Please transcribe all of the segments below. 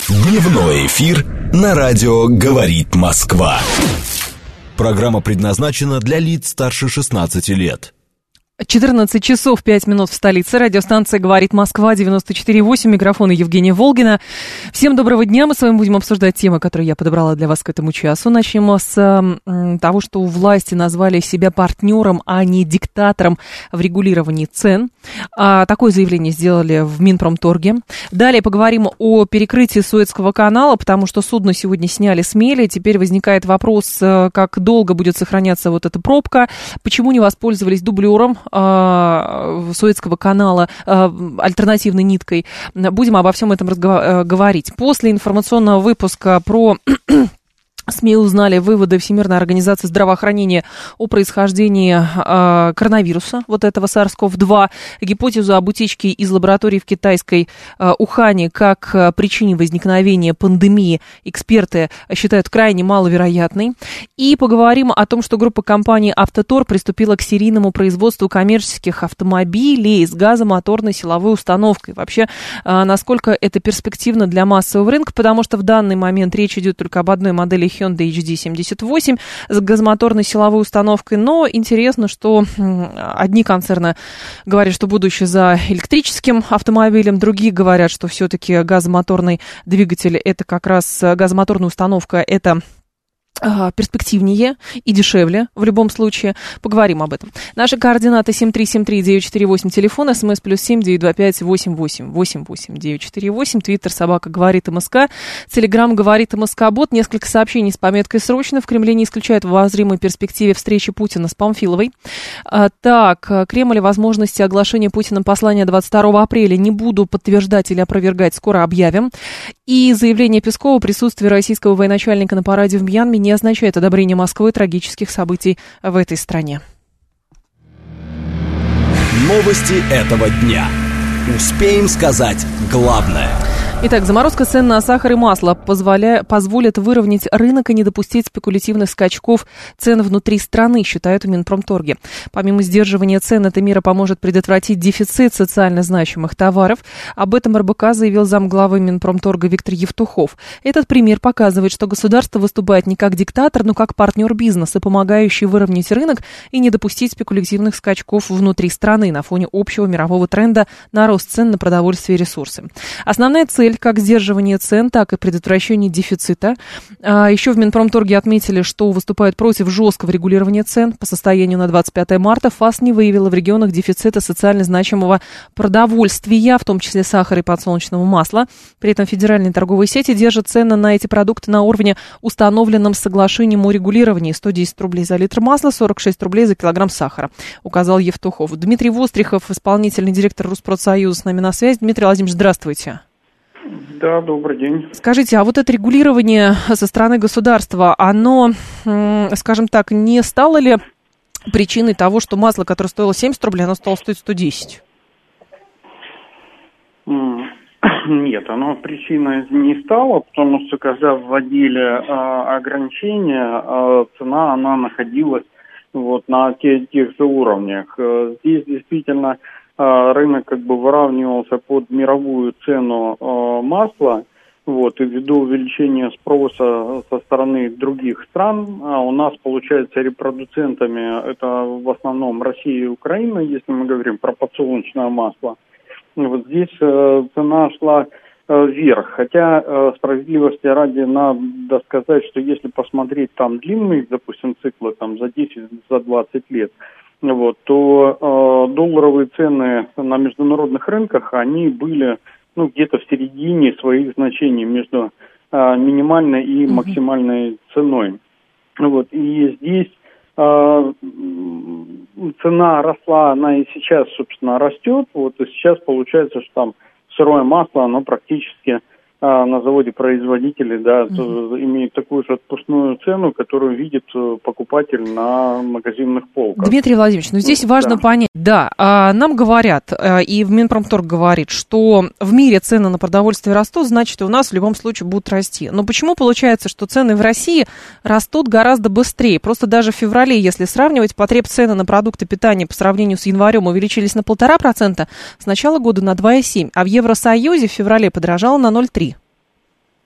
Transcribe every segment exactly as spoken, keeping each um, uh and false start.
Дневной эфир на радио «Говорит Москва». Программа предназначена для лиц старше шестнадцати лет. четырнадцать часов пять минут в столице. Радиостанция «Говорит Москва», девяносто четыре восемь. Микрофон Евгения Волгина. Всем доброго дня. Мы с вами будем обсуждать темы, которые я подобрала для вас к этому часу. Начнем с м, того, что власти назвали себя партнером, а не диктатором в регулировании цен. А, такое заявление сделали в Минпромторге. Далее поговорим о перекрытии Суэцкого канала, потому что судно сегодня сняли с мели. Теперь возникает вопрос, как долго будет сохраняться вот эта пробка, почему не воспользовались дублером Суэцкого канала, альтернативной ниткой. Будем обо всем этом разговор- говорить. После информационного выпуска про... СМИ узнали выводы Всемирной организации здравоохранения о происхождении э, коронавируса, вот этого SARS-си о ви два, гипотезу об утечке из лаборатории в китайской э, Ухане как э, причине возникновения пандемии эксперты считают крайне маловероятной. И поговорим о том, что группа компаний «Автотор» приступила к серийному производству коммерческих автомобилей с газомоторной силовой установкой. Вообще, э, насколько это перспективно для массового рынка, потому что в данный момент речь идет только об одной модели Hyundai эйч ди семьдесят восемь с газомоторной силовой установкой, но интересно, что одни концерны говорят, что будущее за электрическим автомобилем, другие говорят, что все-таки газомоторный двигатель, это как раз газомоторная установка, это перспективнее и дешевле в любом случае. Поговорим об этом. Наши координаты семь три семь три девять четыре восемь, телефон, смс плюс семь девять два пять восемь восемь восемь восемь девять четыре восемь, твиттер собака говорит МСК, телеграм говорит МСК бот. Несколько сообщений с пометкой «Срочно». В Кремле не исключают в обозримой перспективе встречи Путина с Памфиловой. А, так, Кремль возможности оглашения Путиным послания двадцать второго апреля не буду подтверждать или опровергать, скоро объявим. И заявление Пескова: присутствие российского военачальника на параде в Мьянме не означает одобрение Москвы трагических событий в этой стране. Новости этого дня. Успеем сказать главное. Итак, заморозка цен на сахар и масло позволя... позволит выровнять рынок и не допустить спекулятивных скачков цен внутри страны, считают в Минпромторге. Помимо сдерживания цен, эта мера поможет предотвратить дефицит социально значимых товаров. Об этом эр бэ ка заявил замглавы Минпромторга Виктор Евтухов. Этот пример показывает, что государство выступает не как диктатор, но как партнер бизнеса, помогающий выровнять рынок и не допустить спекулятивных скачков внутри страны на фоне общего мирового тренда на рост цен на продовольствие и ресурсы. Основная цель как сдерживание цен, так и предотвращение дефицита. А еще в Минпромторге отметили, что выступают против жесткого регулирования цен. По состоянию на двадцать пятое марта ФАС не выявила в регионах дефицита социально значимого продовольствия, в том числе сахара и подсолнечного масла. При этом федеральные торговые сети держат цены на эти продукты на уровне, установленном соглашением о регулировании: сто десять рублей за литр масла, сорок шесть рублей за килограмм сахара, указал Евтухов. Дмитрий Вострихов, исполнительный директор Rusпродсоюза, с нами на связи. Дмитрий Владимирович, здравствуйте. Да, добрый день. Скажите, а вот это регулирование со стороны государства, оно, скажем так, не стало ли причиной того, что масло, которое стоило семьдесят рублей, оно стало стоить сто десять? Нет, оно причиной не стало, потому что когда вводили э, ограничения, э, цена, она находилась вот на те, тех же уровнях. Э, здесь действительно рынок как бы выравнивался под мировую цену э, масла, вот, и ввиду увеличения спроса со стороны других стран, а у нас, получается, репродуцентами это в основном Россия и Украина, если мы говорим про подсолнечное масло. Вот здесь э, цена шла э, вверх, хотя э, справедливости ради надо сказать, что если посмотреть там длинные, допустим, циклы там за десять, за двадцать лет, вот, то э, долларовые цены на международных рынках, они были, ну, где-то в середине своих значений между э, минимальной и максимальной ценой. Вот, и здесь э, цена росла, она и сейчас, собственно, растет. Вот, и сейчас получается, что там сырое масло, оно практически на заводе производители, да, mm-hmm. имеет такую же отпускную цену, которую видит покупатель на магазинных полках. Дмитрий Владимирович, ну здесь важно да. понять, да, нам говорят, и в Минпромторг говорит, что в мире цены на продовольствие растут, значит, и у нас в любом случае будут расти. Но почему получается, что цены в России растут гораздо быстрее? Просто даже в феврале, если сравнивать, потребцены на продукты питания по сравнению с январем увеличились на полтора процента, с начала года на два и семь, а в Евросоюзе в феврале подорожало на ноль целых три.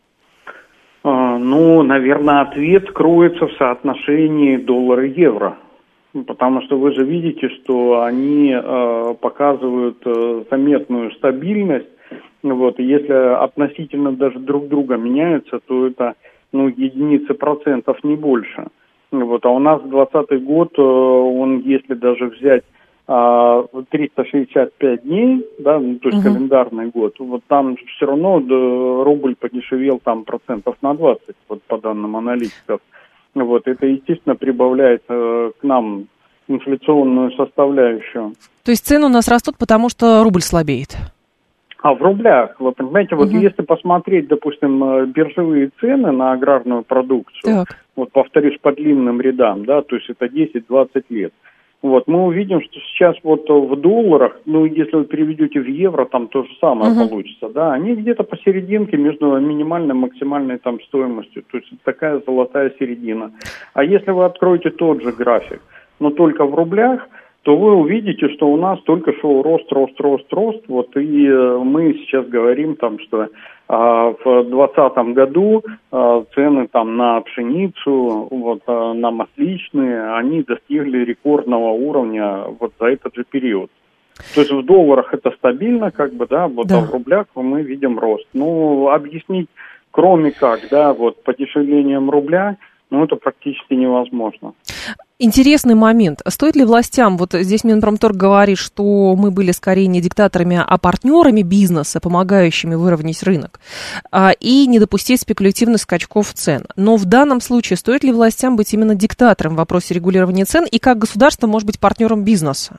Ну, наверное, ответ кроется в соотношении доллара-евро. Потому что вы же видите, что они э, показывают э, заметную стабильность. Вот, и если относительно даже друг друга меняются, то это ну, единицы процентов, не больше. Вот, а у нас двадцатый год, э, он, если даже взять э, триста шестьдесят пять дней, да, ну, то есть uh-huh. календарный год, вот там все равно да, рубль подешевел там процентов на двадцать, вот по данным аналитиков. Вот, это, естественно, прибавляет э, к нам инфляционную составляющую. То есть цены у нас растут, потому что рубль слабеет? А в рублях, вы понимаете, вот угу. если посмотреть, допустим, биржевые цены на аграрную продукцию, так. вот повторюсь, по длинным рядам, да, то есть это десять-двадцать лет, вот, мы увидим, что сейчас вот в долларах, ну, если вы переведете в евро, там то же самое угу. получится, да, они где-то посерединке между минимальной и максимальной там стоимостью, то есть такая золотая середина. А если вы откроете тот же график, но только в рублях, то вы увидите, что у нас только шел рост, рост, рост, рост, вот, и э, мы сейчас говорим там, что э, в двадцатом году э, цены там на пшеницу, вот, э, на масличные, они достигли рекордного уровня вот за этот же период. То есть в долларах это стабильно, как бы, да, вот, да. а в рублях мы видим рост. Ну, объяснить, кроме как, да, вот, подешевлением рубля, ну, это практически невозможно. Интересный момент. Стоит ли властям, вот здесь Минпромторг говорит, что мы были скорее не диктаторами, а партнерами бизнеса, помогающими выровнять рынок, и не допустить спекулятивных скачков цен. Но в данном случае стоит ли властям быть именно диктатором в вопросе регулирования цен, и как государство может быть партнером бизнеса?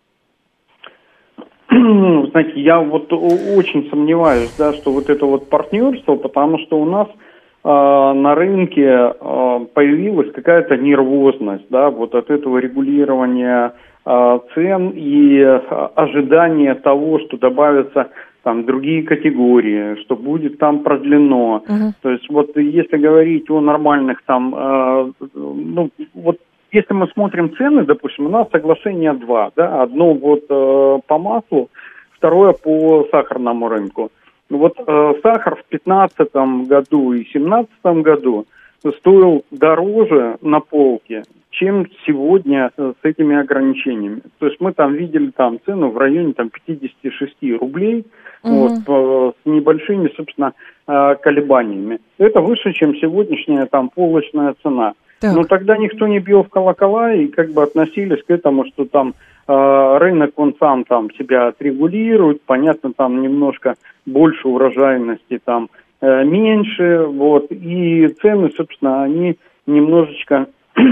Знаете, я вот очень сомневаюсь, да, что вот это вот партнерство, потому что у нас на рынке появилась какая-то нервозность, да, вот от этого регулирования цен и ожидания того, что добавятся там другие категории, что будет там продлено. Uh-huh. То есть вот если говорить о нормальных там, ну вот если мы смотрим цены, допустим, у нас соглашения два, да, одно вот по маслу, второе по сахарному рынку. Вот э, сахар в пятнадцатом году и семнадцатом году стоил дороже на полке, чем сегодня с этими ограничениями. То есть мы там видели там цену в районе там пятьдесят шесть рублей, угу. вот, э, с небольшими, собственно, э, колебаниями. Это выше, чем сегодняшняя там полочная цена. Так. Но тогда никто не бил в колокола и как бы относились к этому, что там э, рынок, он сам там себя отрегулирует, понятно, там немножко больше урожайности, там э, меньше, вот, и цены, собственно, они немножечко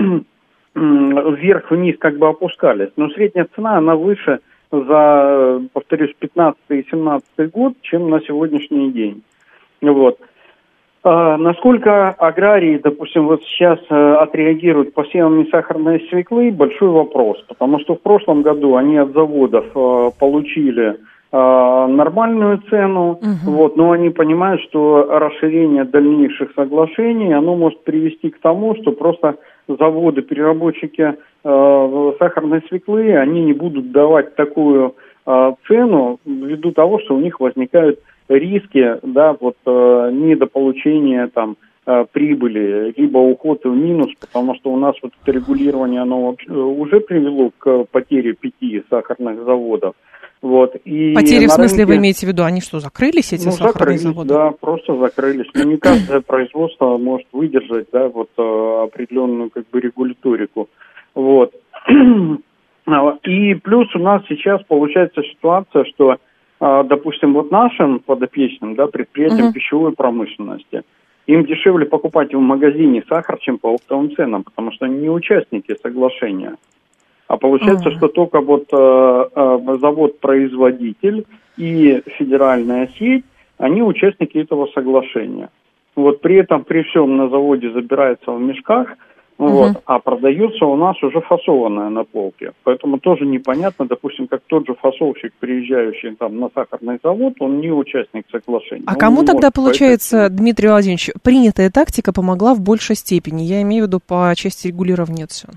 вверх-вниз как бы опускались. Но средняя цена, она выше за, повторюсь, пятнадцатый и семнадцатый год, чем на сегодняшний день. Вот. А, насколько аграрии, допустим, вот сейчас а, отреагируют посевами сахарной свеклы, большой вопрос, потому что в прошлом году они от заводов а, получили а, нормальную цену, угу. вот, но они понимают, что расширение дальнейших соглашений, оно может привести к тому, что просто заводы, переработчики а, сахарной свеклы, они не будут давать такую а, цену ввиду того, что у них возникают риски, да, вот э, недополучения там э, прибыли, либо уход в минус, потому что у нас вот это регулирование, оно уже привело к потере пяти сахарных заводов. Вот, и потери в смысле рынке... вы имеете в виду, они что, закрылись, эти ну, сахарные закрылись, заводы? Да, просто закрылись. Но не каждое производство может выдержать, да, вот э, определенную как бы регуляторику. Вот. И плюс у нас сейчас получается ситуация, что допустим, вот нашим подопечным, да, предприятиям uh-huh. пищевой промышленности, им дешевле покупать в магазине сахар, чем по оптовым ценам, потому что они не участники соглашения. А получается, uh-huh. что только вот э, э, завод-производитель и федеральная сеть, они участники этого соглашения. Вот при этом, при всем на заводе забирается в мешках, вот, uh-huh. а продается у нас уже фасованное на полке. Поэтому тоже непонятно, допустим, как тот же фасовщик, приезжающий там на сахарный завод, он не участник соглашения. А он кому тогда, может, получается, поэтому... Дмитрий Владимирович, принятая тактика помогла в большей степени? Я имею в виду по части регулирования цен.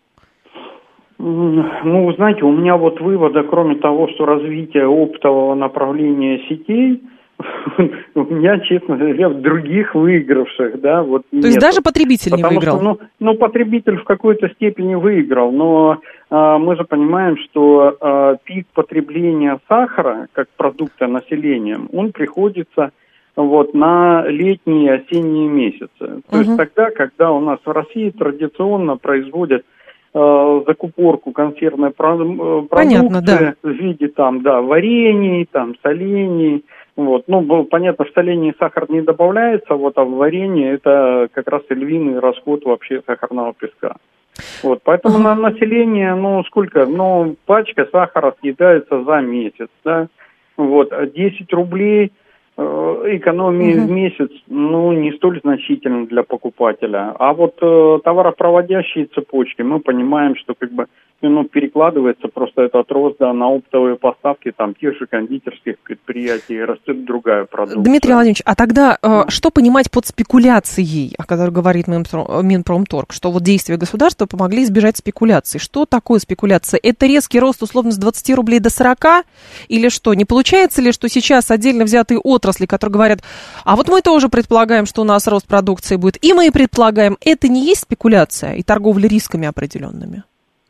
Ну, вы знаете, у меня вот вывода, кроме того, что развитие оптового направления сетей у меня, честно говоря, в других выигравших, да, вот То есть даже потребитель Потому не выиграл? Что, ну, ну, потребитель в какой-то степени выиграл, но а, мы же понимаем, что а, пик потребления сахара как продукта населением, он приходится вот на летние и осенние месяцы. То угу. есть тогда, когда у нас в России традиционно производят закупорку консервной продукции Понятно, да. в виде там, да, варений, там, солений. Вот. Ну, понятно, в солении сахар не добавляется, вот, а в варенье это как раз и львиный расход вообще сахарного песка. Вот, поэтому uh-huh. на население, ну, сколько, ну, пачка сахара съедается за месяц, да, вот, десять рублей экономии uh-huh. в месяц, ну, не столь значительно для покупателя. А вот э, товаропроводящие цепочки, мы понимаем, что как бы ну, перекладывается просто этот рост да, на оптовые поставки там тех же кондитерских предприятий, растет другая продукция. Дмитрий Владимирович, а тогда э, что понимать под спекуляцией, о которой говорит Минпромторг, что вот действия государства помогли избежать спекуляции? Что такое спекуляция? Это резкий рост условно с двадцати рублей до сорока? Или что? Не получается ли, что сейчас отдельно взятые отрасли, которые говорят, а вот мы тоже предполагаем, что у нас рост продукции будет, и мы предполагаем, это не есть спекуляция и торговля рисками определенными?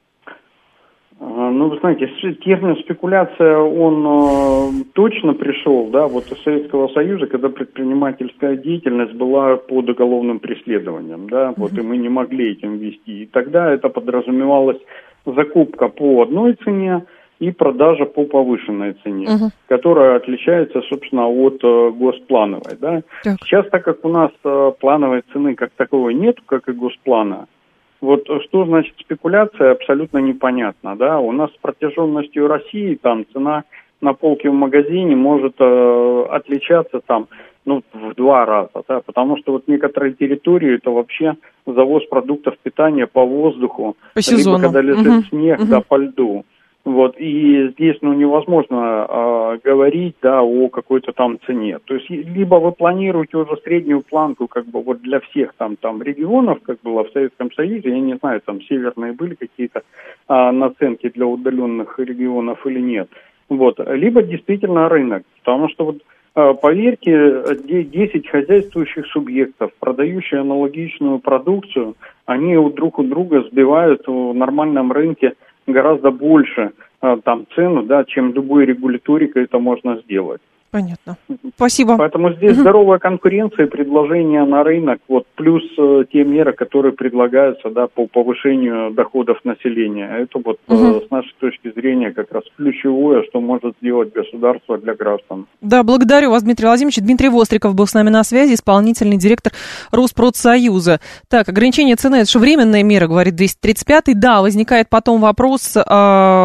Ну, вы знаете, термин спекуляция, он э, точно пришел, да, вот из Советского Союза, когда предпринимательская деятельность была под уголовным преследованием, да, uh-huh. вот, и мы не могли этим вести. И тогда это подразумевалось закупка по одной цене и продажа по повышенной цене, uh-huh. которая отличается, собственно, от э, госплановой, да. Так. Сейчас, так как у нас э, плановой цены как таковой нет, как и госплана, вот что значит спекуляция, абсолютно непонятно, да. У нас с протяженностью России там цена на полке в магазине может э, отличаться там, ну, в два раза, да, потому что вот некоторые территории это вообще завоз продуктов питания по воздуху, по сезону. Либо когда лежит uh-huh. снег, uh-huh. да, по льду. Вот, и здесь, ну, невозможно э, говорить, да, о какой-то там цене. То есть, либо вы планируете уже среднюю планку, как бы, вот для всех там, там регионов, как было в Советском Союзе, я не знаю, там северные были какие-то э, наценки для удаленных регионов или нет. Вот, либо действительно рынок, потому что вот, э, поверьте, десять хозяйствующих субъектов, продающие аналогичную продукцию, они друг у друга сбивают в нормальном рынке гораздо больше а, там цену, да, чем любой регуляторикой это можно сделать. Понятно. Спасибо. Поэтому здесь угу. здоровая конкуренция, предложение на рынок, вот, плюс э, те меры, которые предлагаются, да, по повышению доходов населения. Это вот угу. э, с нашей точки зрения как раз ключевое, что может сделать государство для граждан. Да, благодарю вас, Дмитрий Владимирович. Дмитрий Востриков был с нами на связи, исполнительный директор Росспродсоюза. Так, ограничение цены, это же временная мера, говорит двести тридцать пятый. Да, возникает потом вопрос, э,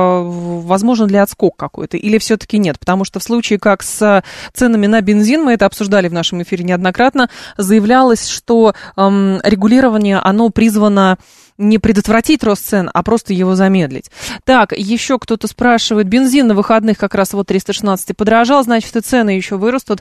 возможно ли отскок какой-то, или все-таки нет, потому что в случае как с ценами на бензин, мы это обсуждали в нашем эфире неоднократно, заявлялось, что эм, регулирование, оно призвано не предотвратить рост цен, а просто его замедлить. Так, еще кто-то спрашивает, бензин на выходных как раз вот триста шестнадцать подорожал, значит, и цены еще вырастут.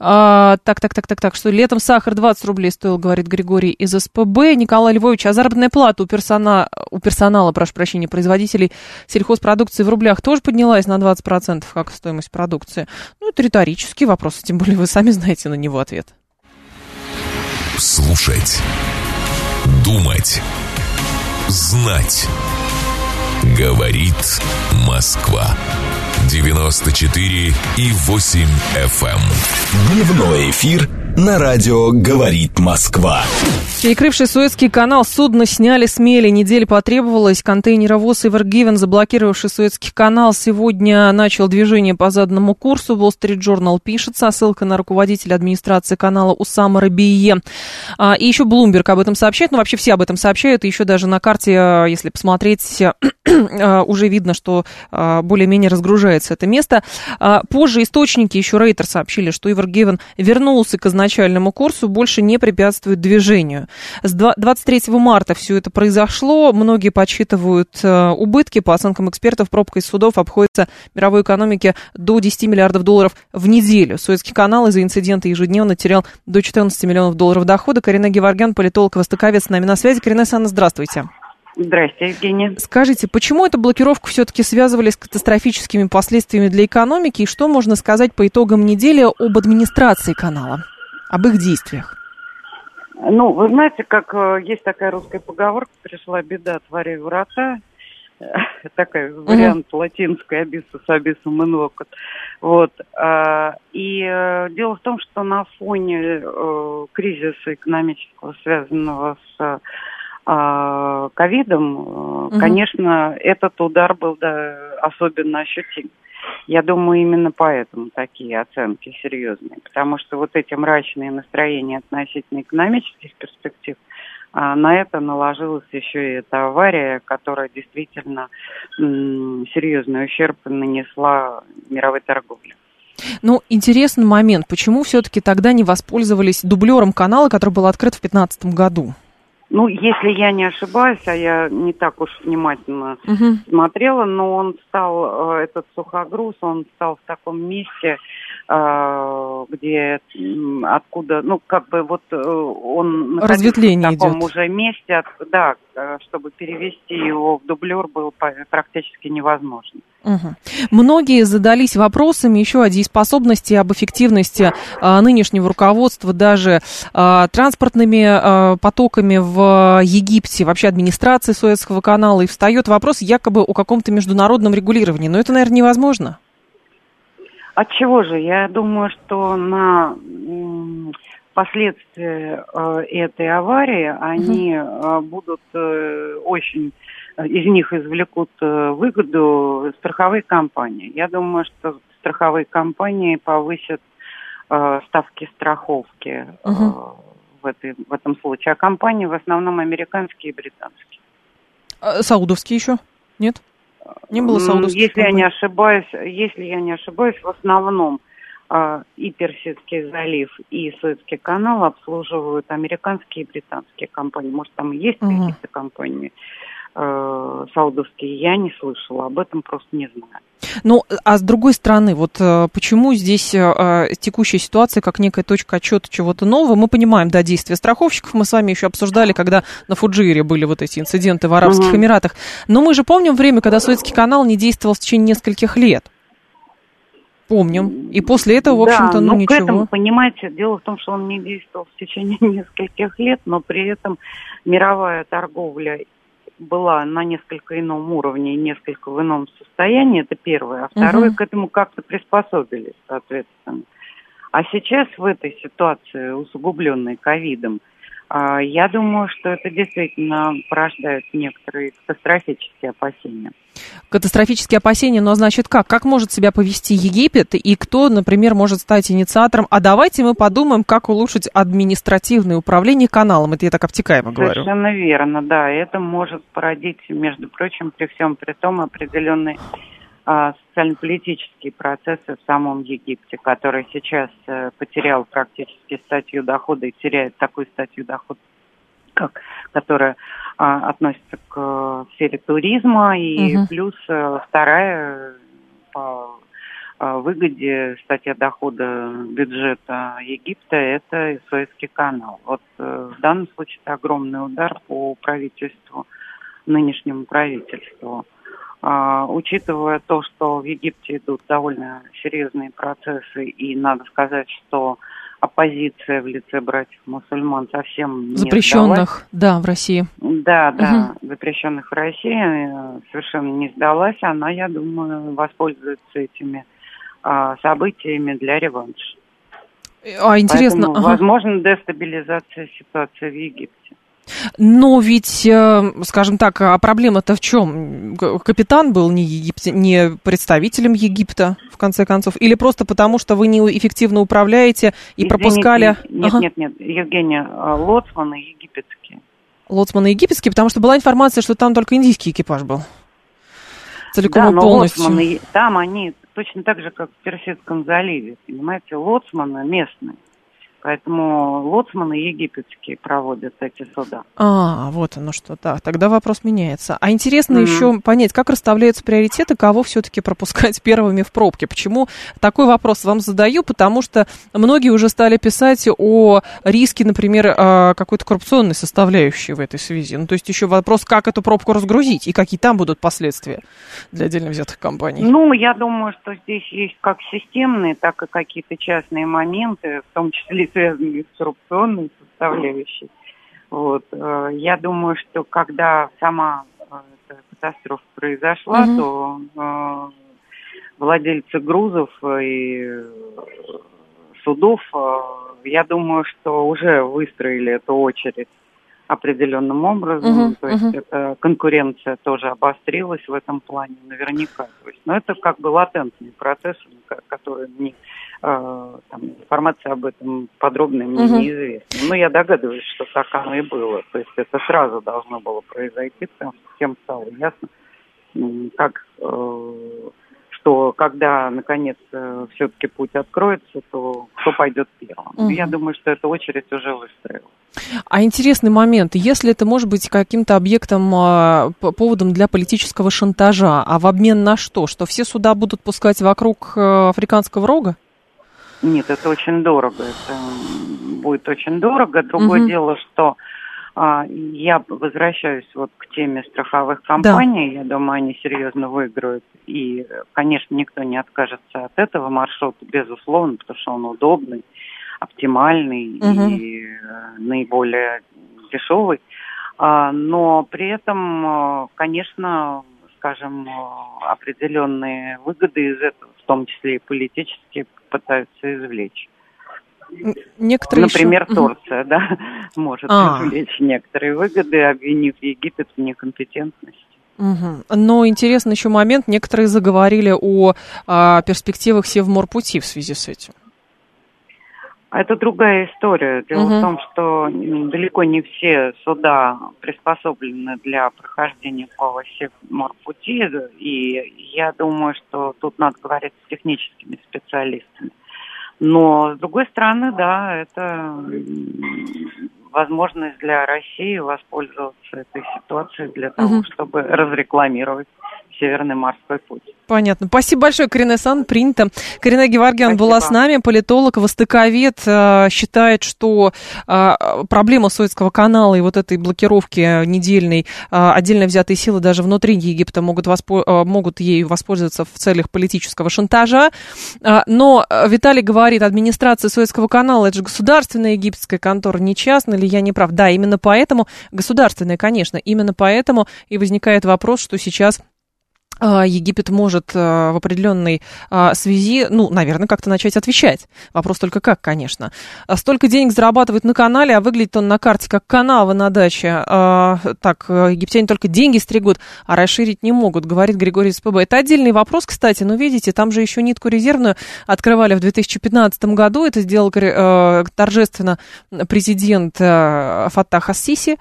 А, так, так, так, так, так, что летом сахар двадцать рублей стоил, говорит Григорий из СПБ. Николай Львович, а заработная плата у персонала, у персонала, прошу прощения, производителей сельхозпродукции в рублях тоже поднялась на двадцать процентов, как стоимость продукции? Ну, это риторический вопрос, тем более вы сами знаете на него ответ. Слушать, думать, знать. Говорит Москва. девяносто четыре и восемь эф эм. Дневной эфир на радио «Говорит Москва». Перекрывший Суэцкий канал судно сняли с мели. Неделя потребовалась. Контейнеровоз Ever Given, заблокировавший Суэцкий канал, сегодня начал движение по заданному курсу. Wall Street Journal пишет со ссылкой на руководителя администрации канала Усама Рабие. А, и еще Bloomberg об этом сообщает. Ну, вообще все об этом сообщают. И еще даже на карте, если посмотреть, уже видно, что более-менее разгружается это место. Позже источники, еще Рейтер, сообщили, что Ever Given вернулся к изначальному курсу, больше не препятствует движению. С двадцать третьего марта все это произошло. Многие подсчитывают э, убытки. По оценкам экспертов, пробка из судов обходится мировой экономике до десяти миллиардов долларов в неделю. Суэцкий канал из-за инцидента ежедневно терял до четырнадцати миллионов долларов дохода. Карина Геворгян, политолог и востоковед, с нами на связи. Карина Александровна, здравствуйте. Здрасте, Евгения. Скажите, почему эту блокировку все-таки связывали с катастрофическими последствиями для экономики, и что можно сказать по итогам недели об администрации канала, об их действиях? Ну, вы знаете, как есть такая русская поговорка: пришла беда, твори врата. Такой вариант uh-huh. латинской абиссус абиссум инвокат. Вот. И дело в том, что на фоне кризиса экономического, связанного с ковидом, uh-huh. конечно, этот удар был, да, особенно ощутим. Я думаю, именно поэтому такие оценки серьезные. Потому что вот эти мрачные настроения относительно экономических перспектив, а на это наложилась еще и эта авария, которая действительно м- серьезный ущерб нанесла мировой торговле. Ну, интересный момент. Почему все-таки тогда не воспользовались дублером канала, который был открыт в две тысячи пятнадцатом году? Ну, если я не ошибаюсь, а я не так уж внимательно uh-huh. смотрела, но он стал, этот сухогруз, он стал в таком месте, где, откуда, ну, как бы вот он разветвление в таком идет. Уже месте, да, чтобы перевести его в дублер было практически невозможно. Угу. Многие задались вопросами еще о дееспособности, об эффективности а, нынешнего руководства даже а, транспортными а, потоками в Египте, вообще администрации Суэцкого канала, и встает вопрос якобы о каком-то международном регулировании. Но это, наверное, невозможно. Отчего же? Я думаю, что на м, последствия э, этой аварии, они э, будут э, очень... из них извлекут выгоду страховые компании. Я думаю, что страховые компании повысят э, ставки страховки э, uh-huh. в, этой, в этом случае. А компании в основном американские и британские. А саудовские еще? Нет? Не было саудовских Если компаний? я не ошибаюсь, если я не ошибаюсь, в основном э, и Персидский залив, и Суэцкий канал обслуживают американские и британские компании. Может, там и есть uh-huh. какие-то компании саудовские, я не слышала, об этом просто не знаю. Ну, а с другой стороны, вот почему здесь э, текущая ситуация как некая точка отчета чего-то нового? Мы понимаем, да, действия страховщиков, мы с вами еще обсуждали, когда на Фуджире были вот эти инциденты в Арабских uh-huh. Эмиратах, но мы же помним время, когда Суэцкий канал не действовал в течение нескольких лет. Помним. И после этого, в общем-то, да, ну, ну ничего. К этому, понимаете, дело в том, что он не действовал в течение нескольких лет, но при этом мировая торговля была на несколько ином уровне и несколько в ином состоянии, это первое. А второе, uh-huh. к этому как-то приспособились, соответственно. А сейчас в этой ситуации, усугубленной ковидом, я думаю, что это действительно порождает некоторые катастрофические опасения. Катастрофические опасения, но значит как? Как может себя повести Египет и кто, например, может стать инициатором? А давайте мы подумаем, как улучшить административное управление каналом. Это я так обтекаемо говорю. Совершенно верно, да. Это может породить, между прочим, при всем при том определенные а, социально-политические процессы в самом Египте, который сейчас а, потерял практически статью дохода и теряет такую статью дохода, как, которая а, относится к а, сфере туризма, и угу. плюс а, вторая по а, выгоде статья дохода бюджета Египта – это Суэцкий канал. Вот а, в данном случае это огромный удар по правительству, нынешнему правительству. А, учитывая то, что в Египте идут довольно серьезные процессы, и надо сказать, что оппозиция в лице братьев-мусульман совсем не запрещенных, сдалась. Да, в России. Да, да, угу. запрещенных в России совершенно не сдалась. Она, я думаю, воспользуется этими а, событиями для реванша. А, интересно. Поэтому, ага. возможно, дестабилизация ситуации в Египте. Но ведь, скажем так, а проблема-то в чем? Капитан был не, Египте, не представителем Египта, в конце концов? Или просто потому, что вы неэффективно управляете и Извините, пропускали... Нет, ага. нет, нет, Евгения, лоцманы египетские. Лоцманы египетские, потому что была информация, что там только индийский экипаж был. Целиком да, и но полностью. Лоцманы, там они точно так же, как в Персидском заливе, понимаете, лоцманы местные. Поэтому лоцманы египетские проводят эти суда. А, вот оно что, да, тогда вопрос меняется. А интересно mm-hmm. еще понять, как расставляются приоритеты, кого все-таки пропускать первыми в пробке. Почему такой вопрос вам задаю? Потому что многие уже стали писать о риске, например, какой-то коррупционной составляющей в этой связи. Ну, то есть еще вопрос, как эту пробку разгрузить и какие там будут последствия для отдельно взятых компаний. Ну, я думаю, что здесь есть как системные, так и какие-то частные моменты, в том числе связанные с коррупционной составляющей. Вот. Я думаю, что когда сама эта катастрофа произошла, угу. то э, владельцы грузов и судов, э, я думаю, что уже выстроили эту очередь определенным образом. Угу, то есть угу. эта конкуренция тоже обострилась в этом плане наверняка. То есть, но это как бы латентный процесс, который не... Там, информация об этом подробная мне угу. неизвестна. Но я догадываюсь, что так оно и было. То есть это сразу должно было произойти, потому что всем стало ясно, как, э, что когда, наконец, э, все-таки путь откроется, то кто пойдет первым. Угу. Я думаю, что эта очередь уже выстроилась. А интересный момент, если это может быть каким-то объектом, поводом для политического шантажа, а в обмен на что? Что все суда будут пускать вокруг Африканского рога? Нет, это очень дорого, это будет очень дорого. Другое угу. дело, что а, я возвращаюсь вот к теме страховых компаний, да. Я думаю, они серьезно выиграют. И, конечно, никто не откажется от этого маршрута, безусловно, потому что он удобный, оптимальный угу. и наиболее дешевый. А, но при этом, конечно, скажем, определенные выгоды из этого, в том числе и политические, пытаются извлечь. Некоторые Например, еще... Турция, да, может а. извлечь некоторые выгоды, обвинив Египет в некомпетентности. Угу. Но интересный еще момент, некоторые заговорили о, о перспективах Севморпути в связи с этим. Это другая история. Дело угу. в том, что далеко не все суда приспособлены для прохождения по Севморпути, и я думаю, что тут надо говорить с техническими специалистами. Но, с другой стороны, да, это возможность для России воспользоваться этой ситуацией для того, угу. чтобы разрекламировать Северный морской путь. Понятно. Спасибо большое, Карине Сан, принято. Карине Геворгян Спасибо. Была с нами, политолог, востоковед, считает, что проблема Суэцкого канала и вот этой блокировки недельной, отдельно взятые силы даже внутри Египта могут, воспо- могут ею воспользоваться в целях политического шантажа. Но Виталий говорит, администрация Суэцкого канала, это же государственная египетская контора, не частная, или я не прав? Да, именно поэтому, государственная, конечно, именно поэтому и возникает вопрос, что сейчас Египет может в определенной связи, ну, наверное, как-то начать отвечать. Вопрос только как, конечно. Столько денег зарабатывает на канале, а выглядит он на карте как канава на даче. Так, египтяне только деньги стригут, а расширить не могут, говорит Григорий СПБ. Это отдельный вопрос, кстати, но видите, там же еще нитку резервную открывали в две тысячи пятнадцатом году. Это сделал торжественно президент Фаттах ас-Сиси.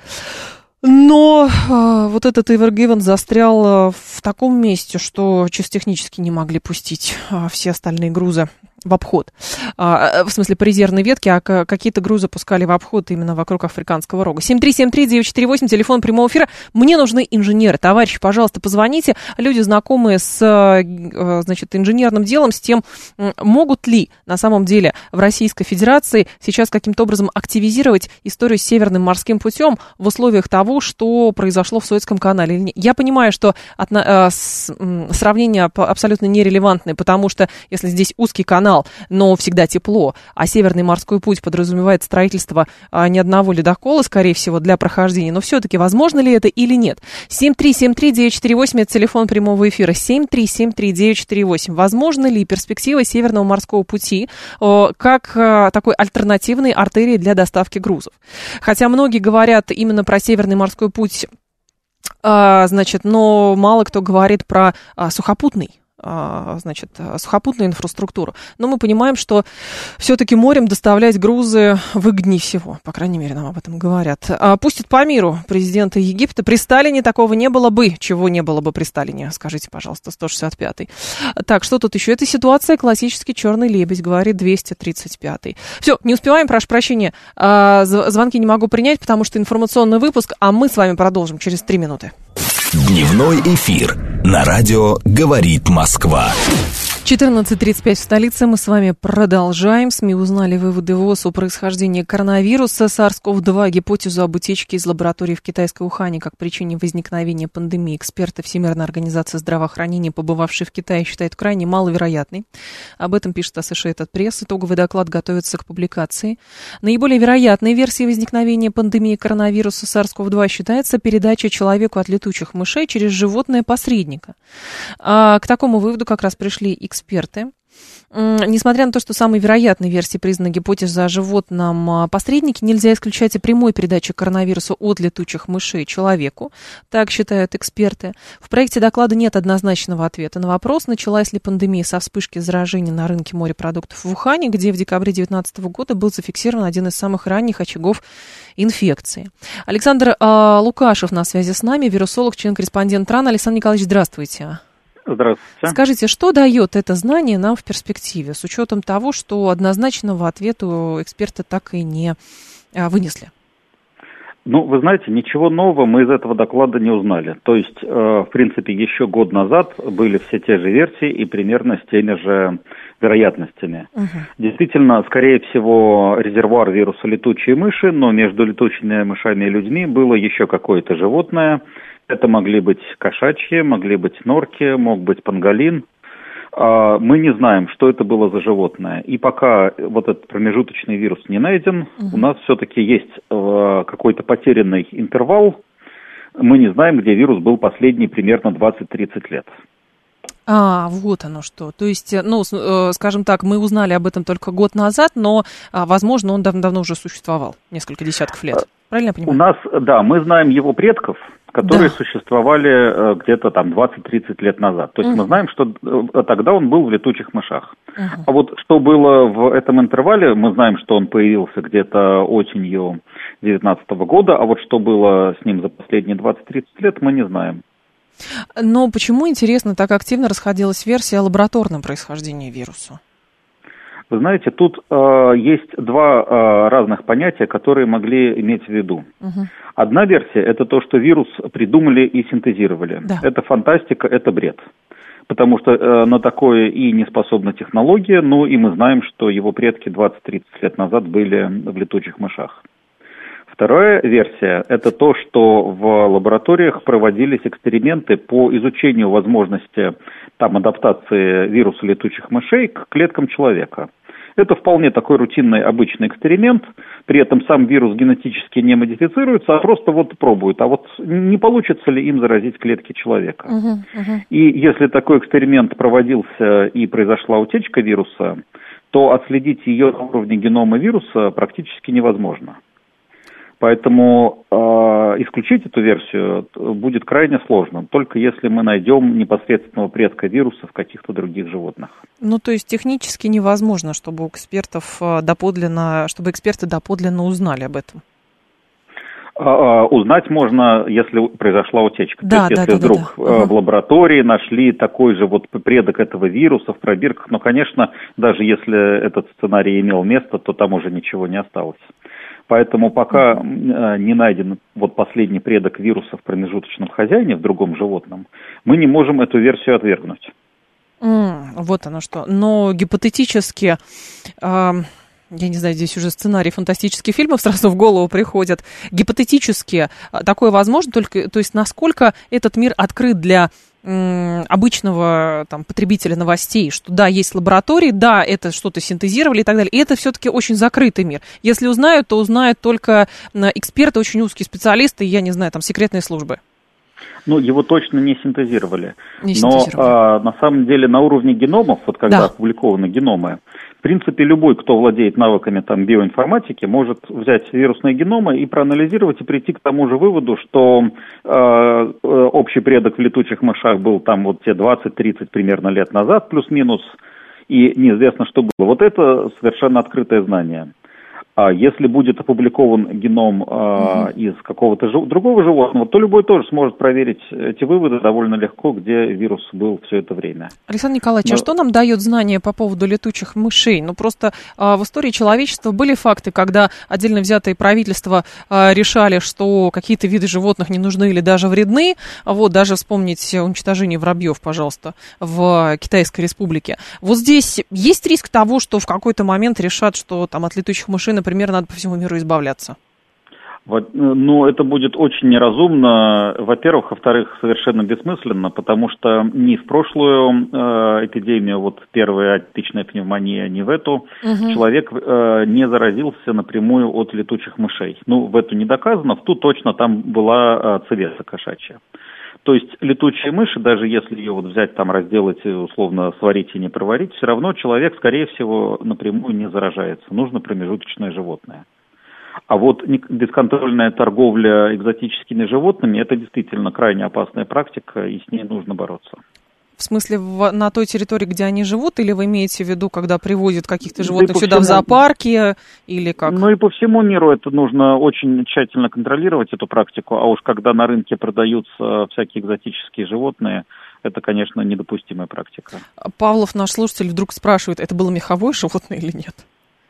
Но э, вот этот Ever Given застрял э, в таком месте, что чисто технически не могли пустить э, все остальные грузы в обход. А, в смысле, по резервной ветке, а к- какие-то грузы пускали в обход именно вокруг Африканского рога. семь три семь три девять четыре восемь, телефон прямого эфира. Мне нужны инженеры. Товарищи, пожалуйста, позвоните. Люди, знакомые с, э, значит, инженерным делом, с тем, могут ли на самом деле в Российской Федерации сейчас каким-то образом активизировать историю с Северным морским путем в условиях того, что произошло в Суэцком канале. Я понимаю, что отно- э, с, э, сравнение абсолютно нерелевантное, потому что если здесь узкий канал, но всегда тепло, а Северный морской путь подразумевает строительство а, ни одного ледокола, скорее всего, для прохождения. Но все-таки возможно ли это или нет? семь три семь три девять четыре восемь, это телефон прямого эфира. семь три семь три девять четыре восемь. Возможно ли перспектива Северного морского пути о, как а, такой альтернативной артерии для доставки грузов? Хотя многие говорят именно про Северный морской путь, а, значит, но мало кто говорит про а, сухопутный. значит, сухопутную инфраструктуру. Но мы понимаем, что все-таки морем доставлять грузы выгоднее всего. По крайней мере, нам об этом говорят. Пустят по миру президента Египта. При Сталине такого не было бы. Чего не было бы при Сталине? Скажите, пожалуйста, сто шестьдесят пятый. Так, что тут еще? Эта ситуация классический черный лебедь, говорит двести тридцать пятый. Все, не успеваем, прошу прощения. Звонки не могу принять, потому что информационный выпуск, а мы с вами продолжим через три минуты. Дневной эфир на радио «Говорит Москва». четырнадцать тридцать пять в столице. Мы с вами продолжаем. СМИ узнали выводы ВОЗ о происхождении коронавируса сарс ков два. Гипотезу об утечке из лаборатории в китайской Ухане как причине возникновения пандемии эксперты Всемирной организации здравоохранения, побывавшие в Китае, считают крайне маловероятной. Об этом пишет Associated Press. Итоговый доклад готовится к публикации. Наиболее вероятной версией возникновения пандемии коронавируса сарс ков два считается передача человеку от летучих мышей через животное-посредника. А к такому выводу как раз пришли эксперты. Эксперты. Несмотря на то, что самой вероятной версией признана гипотеза о животном посреднике, нельзя исключать и прямой передачи коронавируса от летучих мышей человеку, так считают эксперты. В проекте доклада нет однозначного ответа на вопрос, началась ли пандемия со вспышки заражения на рынке морепродуктов в Ухане, где в декабре две тысячи девятнадцатого года был зафиксирован один из самых ранних очагов инфекции. Александр э, Лукашев на связи с нами, вирусолог, член-корреспондент РАН. Александр Николаевич, здравствуйте. Здравствуйте. Скажите, что дает это знание нам в перспективе, с учетом того, что однозначного ответа эксперты так и не вынесли? Ну, вы знаете, ничего нового мы из этого доклада не узнали. То есть, э, в принципе, еще год назад были все те же версии и примерно с теми же вероятностями. Угу. Действительно, скорее всего, резервуар вируса летучие мыши, но между летучими мышами и людьми было еще какое-то животное. Это могли быть кошачьи, могли быть норки, мог быть панголин. Мы не знаем, что это было за животное. И пока вот этот промежуточный вирус не найден, угу. у нас все-таки есть какой-то потерянный интервал. Мы не знаем, где вирус был последний примерно двадцать-тридцать лет. А, вот оно что. То есть, ну, скажем так, мы узнали об этом только год назад, но, возможно, он давно уже существовал, несколько десятков лет. Правильно я понимаю? У нас, да, мы знаем его предков, которые да. существовали где-то там двадцать-тридцать лет назад. То есть угу. мы знаем, что тогда он был в летучих мышах. Угу. А вот что было в этом интервале, мы знаем, что он появился где-то осенью две тысячи девятнадцатого года, а вот что было с ним за последние двадцать-тридцать лет, мы не знаем. Но почему, интересно, так активно расходилась версия о лабораторном происхождении вируса? Вы знаете, тут э, есть два э, разных понятия, которые могли иметь в виду. Угу. Одна версия – это то, что вирус придумали и синтезировали. Да. Это фантастика, это бред. Потому что э, на такое и не способна технология, ну и мы знаем, что его предки двадцать-тридцать лет назад были в летучих мышах. Вторая версия – это то, что в лабораториях проводились эксперименты по изучению возможности там, адаптации вируса летучих мышей к клеткам человека. Это вполне такой рутинный, обычный эксперимент, при этом сам вирус генетически не модифицируется, а просто вот пробуют, а вот не получится ли им заразить клетки человека. Uh-huh, uh-huh. И если такой эксперимент проводился и произошла утечка вируса, то отследить ее на уровне генома вируса практически невозможно. Поэтому э, исключить эту версию будет крайне сложно, только если мы найдем непосредственного предка вируса в каких-то других животных. Ну, то есть технически невозможно, чтобы у экспертов доподлинно, чтобы эксперты доподлинно узнали об этом? А, узнать можно, если произошла утечка. Да, То есть, да, если да, вдруг да, да. в лаборатории нашли такой же вот предок этого вируса в пробирках, но, конечно, даже если этот сценарий имел место, то там уже ничего не осталось. Поэтому пока э, не найден вот последний предок вируса в промежуточном хозяине, в другом животном, мы не можем эту версию отвергнуть. Mm, вот оно что. Но гипотетически, э, я не знаю, здесь уже сценарий фантастических фильмов сразу в голову приходят. Гипотетически такое возможно, только, то есть насколько этот мир открыт для обычного там, потребителя новостей, что да, есть лаборатории, да, это что-то синтезировали и так далее. И это все-таки очень закрытый мир. Если узнают, то узнают только эксперты, очень узкие специалисты, я не знаю, там, секретные службы. Ну, его точно не синтезировали. Не Но синтезировали. А, на самом деле на уровне геномов, вот когда да. опубликованы геномы, В принципе, любой, кто владеет навыками там, биоинформатики, может взять вирусные геномы и проанализировать, и прийти к тому же выводу, что э, общий предок в летучих мышах был там вот те двадцать-тридцать примерно лет назад, плюс-минус, и неизвестно, что было. Вот это совершенно открытое знание. А если будет опубликован геном э, угу. из какого-то жив... другого животного, то любой тоже сможет проверить эти выводы довольно легко, где вирус был все это время. Александр Николаевич, Но... а что нам дает знание по поводу летучих мышей? Ну, просто э, в истории человечества были факты, когда отдельно взятые правительства э, решали, что какие-то виды животных не нужны или даже вредны. Вот, даже вспомнить уничтожение воробьев, пожалуйста, в Китайской Республике. Вот здесь есть риск того, что в какой-то момент решат, что там от летучих мышей, например, надо по всему миру избавляться? Вот, ну, это будет очень неразумно, во-первых. Во-вторых, совершенно бессмысленно, потому что ни в прошлую э, эпидемию, вот первая атипичная пневмония, ни в эту, угу. человек э, не заразился напрямую от летучих мышей. Ну, в эту не доказано, в ту точно там была э, цивета кошачья. То есть летучие мыши, даже если ее вот взять, там, разделать, условно сварить и не проварить, все равно человек, скорее всего, напрямую не заражается. Нужно промежуточное животное. А вот бесконтрольная торговля экзотическими животными – это действительно крайне опасная практика, и с ней нужно бороться. В смысле, в, на той территории, где они живут, или вы имеете в виду, когда привозят каких-то животных да сюда всему, в зоопарке, или как? Ну и по всему миру это нужно очень тщательно контролировать, эту практику, а уж когда на рынке продаются всякие экзотические животные, это, конечно, недопустимая практика. Павлов, наш слушатель, вдруг спрашивает, это было меховое животное или нет?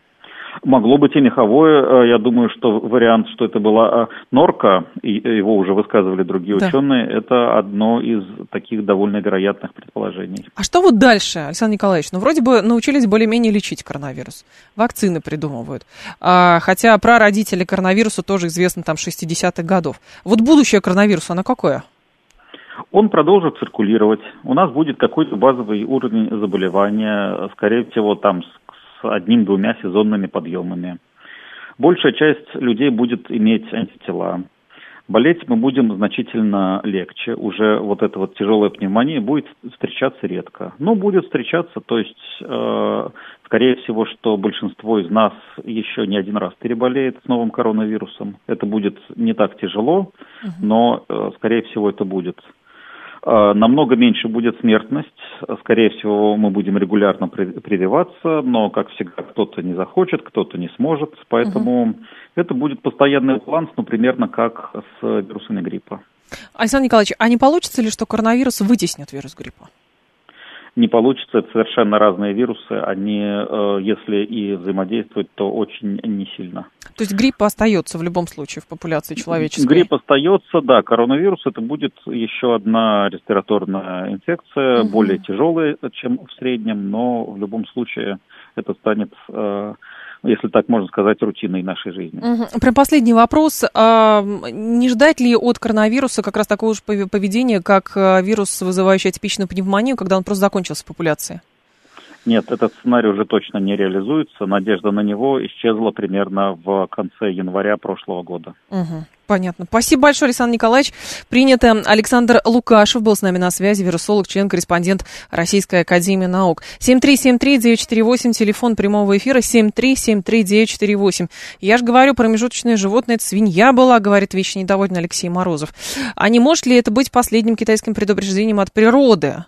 Могло быть и меховое. Я думаю, что вариант, что это была норка, и его уже высказывали другие да. ученые, это одно из таких довольно вероятных предположений. А что вот дальше, Александр Николаевич? Ну, вроде бы научились более-менее лечить коронавирус. Вакцины придумывают. А, хотя прародители коронавируса тоже известны там шестидесятых годов. Вот будущее коронавируса, оно какое? Он продолжит циркулировать. У нас будет какой-то базовый уровень заболевания, скорее всего, там с с одним-двумя сезонными подъемами. Большая часть людей будет иметь антитела. Болеть мы будем значительно легче. Уже вот эта вот тяжелая пневмония будет встречаться редко. Но будет встречаться, то есть, э, скорее всего, что большинство из нас еще не один раз переболеет с новым коронавирусом. Это будет не так тяжело, но, э, скорее всего, это будет. Намного меньше будет смертность. Скорее всего, мы будем регулярно прививаться, но, как всегда, кто-то не захочет, кто-то не сможет. Поэтому угу. это будет постоянный баланс, ну, примерно как с вирусами гриппа. Александр Николаевич, а не получится ли, что коронавирус вытеснит вирус гриппа? Не получится, это совершенно разные вирусы. Они, если и взаимодействуют, то очень не сильно. То есть грипп остается в любом случае в популяции человеческой? Грипп остается, да. Коронавирус это будет еще одна респираторная инфекция, угу. более тяжелая, чем в среднем, но в любом случае это станет, если так можно сказать, рутиной нашей жизни. Угу. Прям последний вопрос. А не ждать ли от коронавируса как раз такого же поведения, как вирус, вызывающий атипичную пневмонию, когда он просто закончился в популяции? Нет, этот сценарий уже точно не реализуется. Надежда на него исчезла примерно в конце января прошлого года. Угу. Понятно. Спасибо большое, Александр Николаевич. Принято. Александр Лукашев был с нами на связи, вирусолог, член-корреспондент Российской академии наук. семь три семь три девять четыре восемь, телефон прямого эфира семь три семь три девять четыре восемь. Я же говорю, промежуточное животное, это свинья была, говорит вечно недовольный Алексей Морозов. А не может ли это быть последним китайским предупреждением от природы?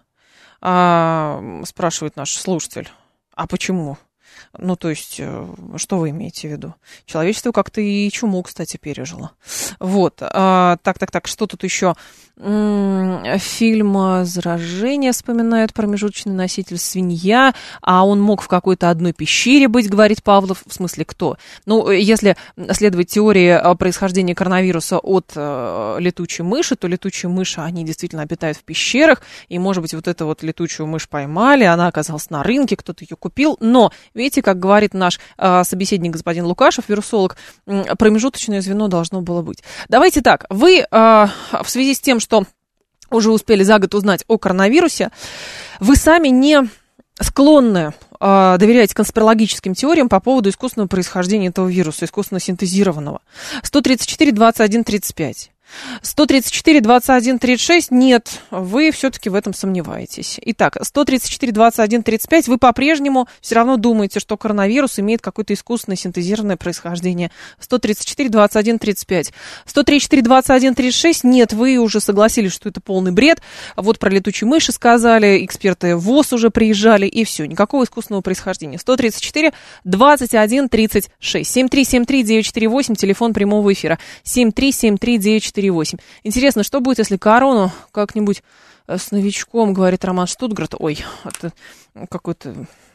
А, спрашивает наш слушатель. А почему? Ну, то есть, что вы имеете в виду? Человечество как-то и чуму, кстати, пережило. Вот. А, так, так, так, что тут еще? М-м, фильм «Заражение» вспоминает промежуточный носитель свинья, а он мог в какой-то одной пещере быть, говорит Павлов. В смысле, кто? Ну, если следовать теории происхождения коронавируса от э, летучей мыши, то летучие мыши, они действительно обитают в пещерах, и, может быть, вот эту вот летучую мышь поймали, она оказалась на рынке, кто-то ее купил, но, видите, как говорит наш э, собеседник господин Лукашев, вирусолог, э, промежуточное звено должно было быть. Давайте так, вы э, в связи с тем, что уже успели за год узнать о коронавирусе, вы сами не склонны э, доверять конспирологическим теориям по поводу искусственного происхождения этого вируса, искусственно синтезированного. сто тридцать четыре двадцать один тридцать пять. сто тридцать четыре двадцать один тридцать шесть, нет, вы все-таки в этом сомневаетесь. Итак, сто тридцать четыре двадцать один тридцать пять, вы по-прежнему все равно думаете, что коронавирус имеет какое-то искусственное синтезированное происхождение. сто тридцать четыре двадцать один тридцать пять. сто тридцать четыре двадцать один тридцать шесть, нет, вы уже согласились, что это полный бред. Вот про летучие мыши сказали, эксперты ВОЗ уже приезжали, и все, никакого искусственного происхождения. сто тридцать четыре двадцать один тридцать шесть. семь три семь три девять четыре восемь, телефон прямого эфира. семь три семь три девять четыре восемь. Интересно, что будет, если корону как-нибудь с новичком, говорит Роман Штутгарт. Ой, это какой-то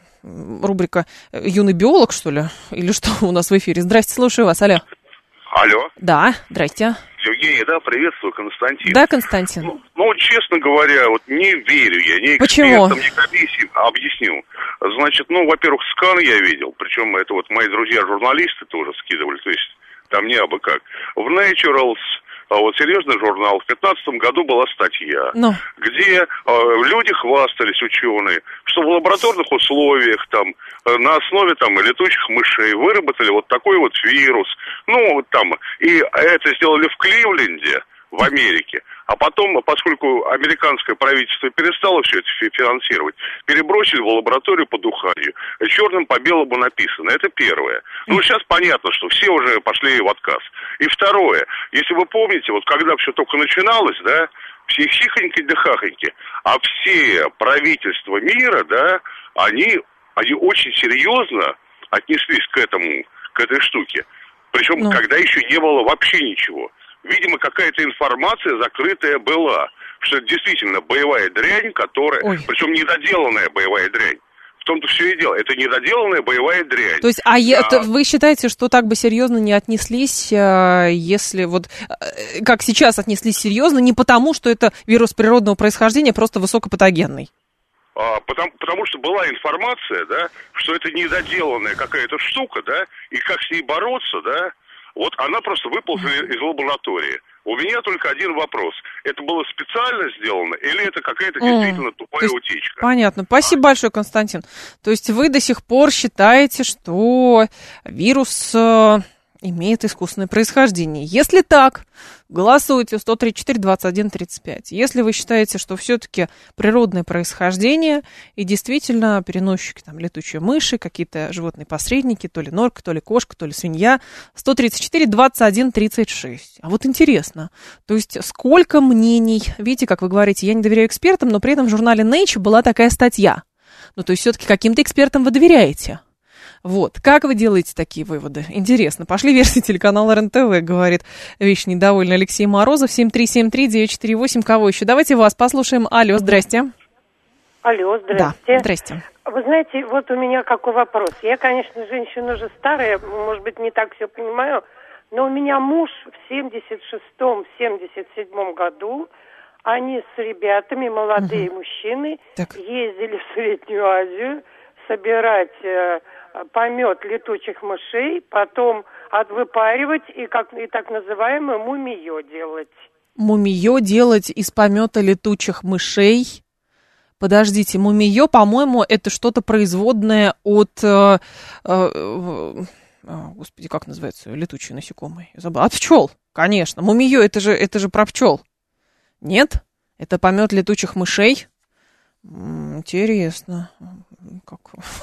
рубрика «Юный биолог», что ли? Или что у нас в эфире? Здрасте, слушаю вас, алло. Алло. Да, здрасте. Евгений, да, приветствую, Константин. Да, Константин. Ну, ну, честно говоря, вот не верю я ни Почему? экспертам, ни комиссиям. Объясню. Значит, ну, во-первых, скан я видел, причем это вот мои друзья-журналисты тоже скидывали, то есть там не абы как. В Naturals, а вот серьезный журнал, в пятнадцатом году была статья, Но. где э, люди хвастались, ученые, что в лабораторных условиях там э, на основе там летучих мышей выработали вот такой вот вирус, ну вот там, и это сделали в Кливленде, в Америке. А потом, поскольку американское правительство перестало все это финансировать, перебросили в лабораторию по Уханью. Черным по белому написано. Это первое. Ну, сейчас понятно, что все уже пошли в отказ. И второе. Если вы помните, вот когда все только начиналось, да, все хихоньки да хахоньки, а все правительства мира, да, они, они очень серьезно отнеслись к этому, к этой штуке. Причем, ну. когда еще не было вообще ничего. Видимо, какая-то информация закрытая была, что это действительно боевая дрянь, которая, Ой. причем недоделанная боевая дрянь. В том-то все и дело. Это недоделанная боевая дрянь. То есть, а, а... Это, вы считаете, что так бы серьезно не отнеслись, если вот, как сейчас отнеслись серьезно, не потому, что это вирус природного происхождения, просто высокопатогенный? А, потому, потому что была информация, да, что это недоделанная какая-то штука, да, и как с ней бороться, да. Вот она просто выползла из лаборатории. У меня только один вопрос. Это было специально сделано или это какая-то действительно mm. тупая утечка? Понятно. Спасибо а. большое, Константин. То есть вы до сих пор считаете, что вирус э, имеет искусственное происхождение. Если так, голосуйте сто тридцать четыре двадцать один тридцать пять. Если вы считаете, что все-таки природное происхождение и действительно переносчики, там, летучие мыши, какие-то животные посредники, то ли норка, то ли кошка, то ли свинья, сто тридцать четыре двадцать один тридцать шесть. А вот интересно, то есть сколько мнений, видите, как вы говорите, я не доверяю экспертам, но при этом в журнале Nature была такая статья. Ну, то есть все-таки каким-то экспертам вы доверяете. Вот. Как вы делаете такие выводы? Интересно. Пошли версии телеканала РЕН-ТВ, говорит вечно недовольный Алексей Морозов. семь три семь три девять четыре восемь. Кого еще? Давайте вас послушаем. Алло, здрасте. Алло, здрасте. Да, здрасте. Вы знаете, вот у меня какой вопрос. Я, конечно, женщина уже старая, может быть, не так все понимаю, но у меня муж в семьдесят шестом — семьдесят седьмом году, они с ребятами, молодые угу. мужчины, так. ездили в Среднюю Азию собирать... помет летучих мышей, потом отвыпаривать и, как, и так называемое мумиё делать. Мумиё делать из помета летучих мышей? Подождите, мумиё, по-моему, это что-то производное от... Э, э, э, господи, как называется летучие насекомые? Я забыла. От пчел, конечно. Мумиё, это же, это же про пчел. Нет? Это помет летучих мышей? Интересно. Как?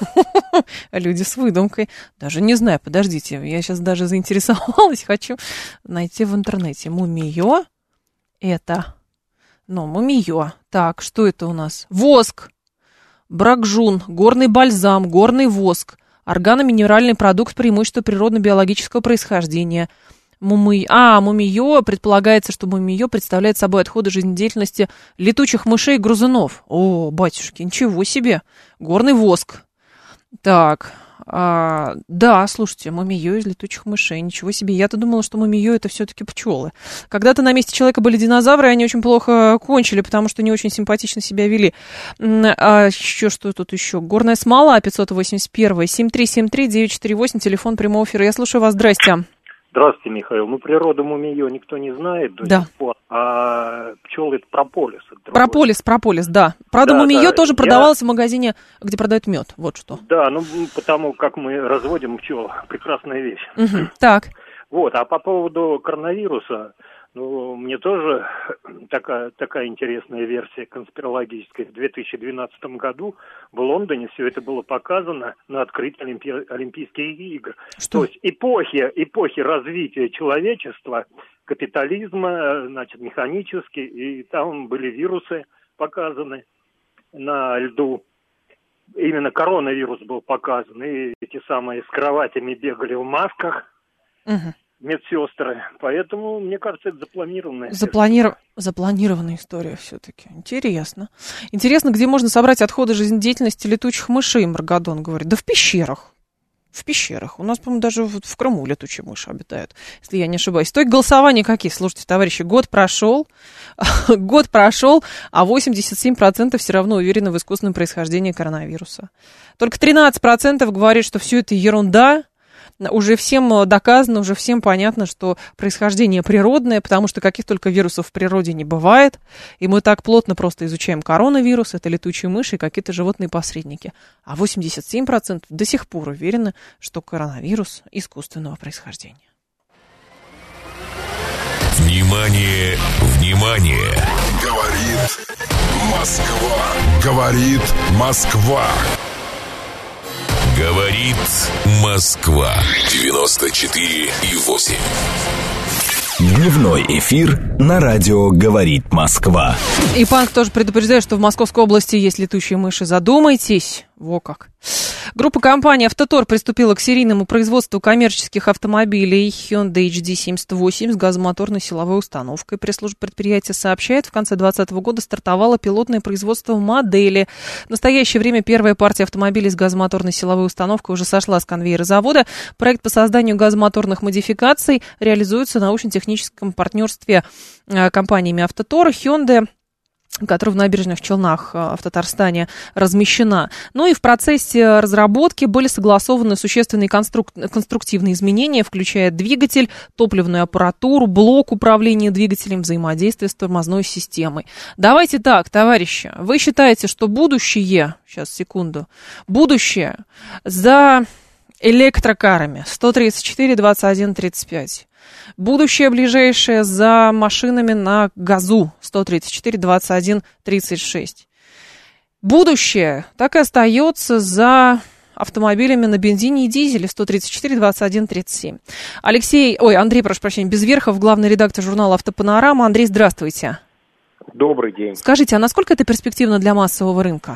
Люди с выдумкой. Даже не знаю, подождите, я сейчас даже заинтересовалась, хочу найти в интернете. Мумиё это... Ну, мумиё. Так, что это у нас? Воск, бракжун, горный бальзам, горный воск, органоминеральный продукт преимущества природно-биологического происхождения. Мумы... А, мумиё, предполагается, что мумиё представляет собой отходы жизнедеятельности летучих мышей и грызунов. О, батюшки, ничего себе. Горный воск. Так, а, да, слушайте, мумиё из летучих мышей, ничего себе. Я-то думала, что мумиё это все-таки пчелы. Когда-то на месте человека были динозавры, и они очень плохо кончили, потому что не очень симпатично себя вели. А еще что тут еще? Горная смола пятьсот восемьдесят один, семь три семь три девять четыре восемь, телефон прямого эфира. Я слушаю вас, здрасте. Здравствуйте, Михаил. Ну, природу мумиё никто не знает до да. сих пор, а пчелы это прополис. Это прополис, прополис, да. Правда, да, мумиё да. тоже Я... продавалось в магазине, где продают мед, вот что. Да, ну, потому как мы разводим пчел, прекрасная вещь. Угу. Так. Вот, а по поводу коронавируса, Ну, мне тоже такая, такая интересная версия конспирологическая. В две тысячи двенадцатом году в Лондоне все это было показано на открытии Олимпи... Олимпийских игр. Что? То есть эпохи, эпохи развития человечества, капитализма, значит, механически, и там были вирусы показаны на льду. Именно коронавирус был показан, и эти самые с кроватями бегали в масках. Угу. Медсестры. Поэтому, мне кажется, это запланированная Запланиров... Запланированная история все-таки. Интересно. Интересно, где можно собрать отходы жизнедеятельности летучих мышей, Маргадон говорит. Да в пещерах. В пещерах. У нас, по-моему, даже в, в Крыму летучие мыши обитают, если я не ошибаюсь. Итоги голосования какие? Слушайте, товарищи, год прошел, год прошел, а восемьдесят семь процентов все равно уверены в искусственном происхождении коронавируса. Только тринадцать процентов говорит, что все это ерунда. Уже всем доказано, уже всем понятно, что происхождение природное, потому что каких только вирусов в природе не бывает. И мы так плотно просто изучаем коронавирус, это летучие мыши и какие-то животные посредники. А восемьдесят семь процентов до сих пор уверены, что коронавирус искусственного происхождения. Внимание, внимание! Говорит Москва. Говорит Москва. Говорит Москва. девяносто четыре и восемь. Дневной эфир на радио «Говорит Москва». И Панк тоже предупреждает, что в Московской области есть летучие мыши. Задумайтесь. Во как. Группа компании «Автотор» приступила к серийному производству коммерческих автомобилей Hyundai эйч ди семьдесят восемь с газомоторной силовой установкой. Пресс-служба предприятия сообщает, в конце две тысячи двадцатого года стартовало пилотное производство модели. В настоящее время первая партия автомобилей с газомоторной силовой установкой уже сошла с конвейера завода. Проект по созданию газомоторных модификаций реализуется в научно-техническом партнерстве компаниями «Автотор», «Hyundai», которая в Набережных Челнах в Татарстане размещена. Ну и в процессе разработки были согласованы существенные конструк... конструктивные изменения, включая двигатель, топливную аппаратуру, блок управления двигателем, взаимодействие с тормозной системой. Давайте так, товарищи, вы считаете, что будущее, сейчас, секунду, будущее за электрокарами сто тридцать четыре двадцать один тридцать пять. Будущее ближайшее за машинами на газу сто тридцать четыре двадцать один тридцать шесть. Будущее так и остается за автомобилями на бензине и дизеле сто тридцать четыре двадцать один тридцать семь. Алексей, ой, Андрей, прошу прощения, Безверхов, главный редактор журнала «Автопанорама». Андрей, здравствуйте. Добрый день. Скажите, а насколько это перспективно для массового рынка?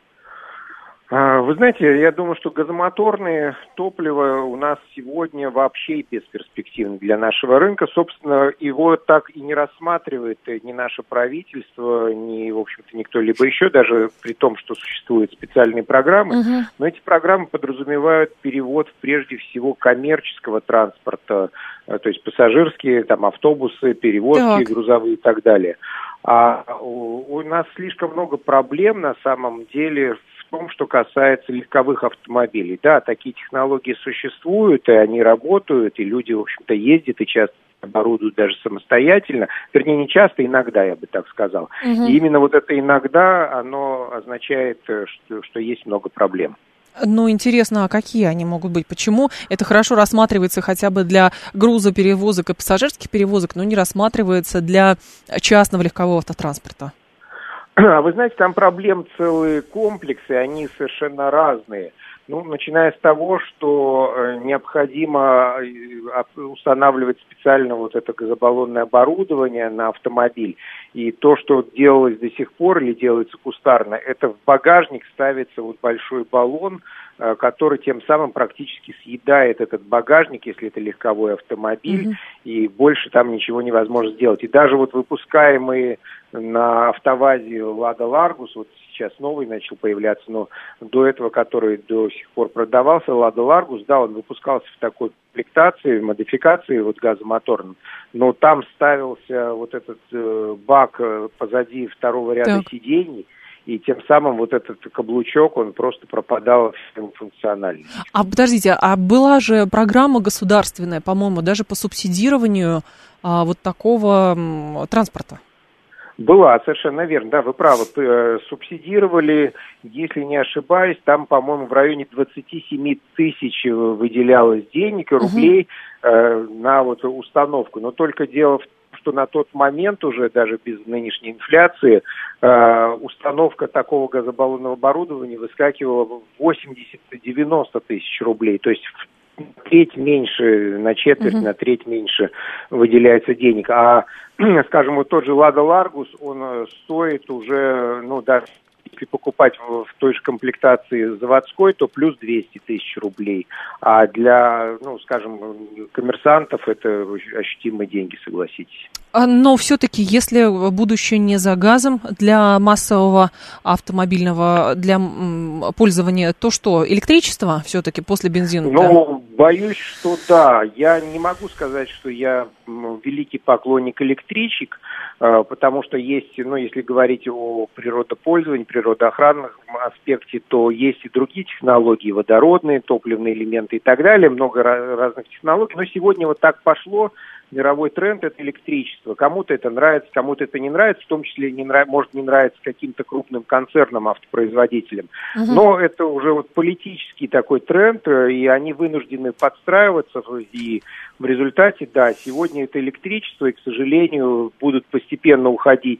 Вы знаете, я думаю, что газомоторное топливо у нас сегодня вообще бесперспективно для нашего рынка. Собственно, его так и не рассматривает ни наше правительство, ни, в общем-то, никто либо еще, даже при том, что существуют специальные программы. Uh-huh. Но эти программы подразумевают перевод, прежде всего, коммерческого транспорта, то есть пассажирские, там, автобусы, перевозки так. грузовые и так далее. А у, у нас слишком много проблем, на самом деле, в том, что касается легковых автомобилей. Да, такие технологии существуют, и они работают, и люди, в общем-то, ездят и часто оборудуют даже самостоятельно. Вернее, не часто, иногда, я бы так сказал. Угу. И именно вот это «иногда», оно означает, что, что есть много проблем. Ну, интересно, а какие они могут быть? Почему это хорошо рассматривается хотя бы для грузоперевозок и пассажирских перевозок, но не рассматривается для частного легкового автотранспорта? А вы знаете, там проблем целые комплексы, они совершенно разные. Ну, начиная с того, что необходимо устанавливать специально вот это газобаллонное оборудование на автомобиль. И то, что делалось до сих пор или делается кустарно, это в багажник ставится вот большой баллон, который тем самым практически съедает этот багажник, если это легковой автомобиль, mm-hmm. и больше там ничего невозможно сделать. И даже вот выпускаемые на автовазе Лада Ларгус, вот сейчас новый начал появляться, но до этого, который до сих пор продавался, Лада Ларгус, да, он выпускался в такой комплектации, модификации вот газомоторной, но там ставился вот этот э, бак позади второго ряда так. сидений, и тем самым вот этот каблучок, он просто пропадал в функциональности. А подождите, а была же программа государственная, по-моему, даже по субсидированию а, вот такого м, транспорта? Была, совершенно верно, да, вы правы, субсидировали, если не ошибаюсь, там, по-моему, в районе двадцать семь тысяч выделялось денег и рублей uh-huh. э, на вот установку, но только дело в что на тот момент уже, даже без нынешней инфляции, э, установка такого газобаллонного оборудования выскакивала в восемьдесят-девяносто тысяч рублей. То есть в треть меньше, на четверть, uh-huh. на треть меньше выделяется денег. А, скажем, вот тот же «Лада Ларгус», он стоит уже, ну, даже если покупать в, в той же комплектации заводской, то плюс двести тысяч рублей. А для, ну, скажем, коммерсантов это ощутимые деньги, согласитесь. Но все-таки, если будущее не за газом для массового автомобильного, для пользования, то что, электричество все-таки после бензина? Ну, да? Боюсь, что да. Я не могу сказать, что я великий поклонник электричек, потому что есть, ну, если говорить о природопользовании, природоохранном аспекте, то есть и другие технологии, водородные, топливные элементы и так далее, много разных технологий. Но сегодня вот так пошло. Мировой тренд – это электричество. Кому-то это нравится, кому-то это не нравится, в том числе не нрав... может не нравиться каким-то крупным концернам, автопроизводителям. Uh-huh. Но это уже вот политический такой тренд, и они вынуждены подстраиваться, и в результате, да, сегодня это электричество, и, к сожалению, будут постепенно уходить